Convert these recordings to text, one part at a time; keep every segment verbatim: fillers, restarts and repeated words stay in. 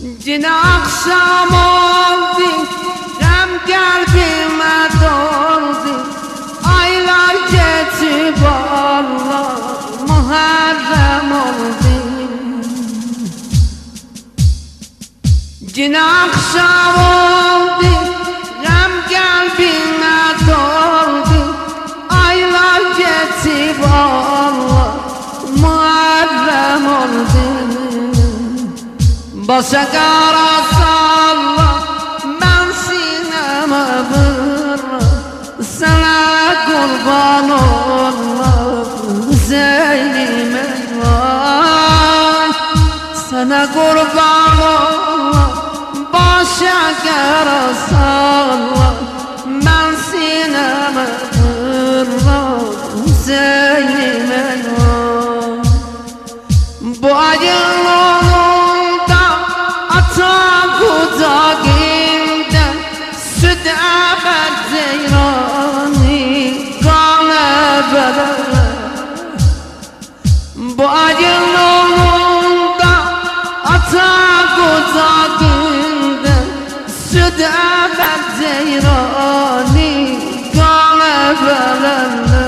Yine akşam oldu, hem kalbime doldu. Aylar geçip Allah Muharrem oldu. Yine akşam oldu, hem kalbime doldu. Aylar geçip Allah Muharrem oldu. Başa kara salla, ben sineme vurma. Sana kurban olma, Zeynime vay. Sana kurban olma, başa kara salla, ben sineme vurma. Zeynime vay. Bu ayın kucağımdan süt emer zeyrani kanı bele. Bu ayın onunda ata kucağımdan süt emer zeyrani kanı bele.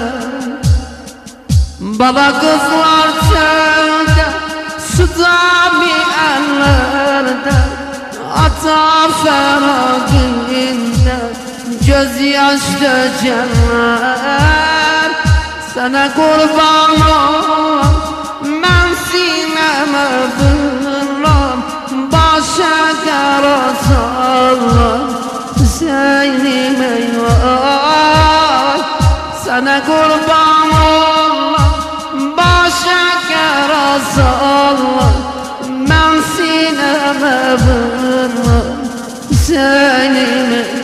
Baba kızlar çölde süt-i ellerde ata feragında gözyaş dökerler. Sana kurban olam, ben sineme vuram. Başa kara sallam, Zeynime vay. Sana kurban olam, başa kara sallam, ben sineme vuram. Zeynime